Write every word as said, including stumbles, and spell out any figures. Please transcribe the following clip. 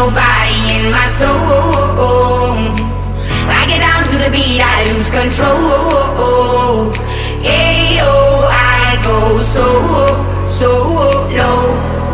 nobody in my soul. I get down to the beat, I lose control. Yeah, oh, I go so, so low.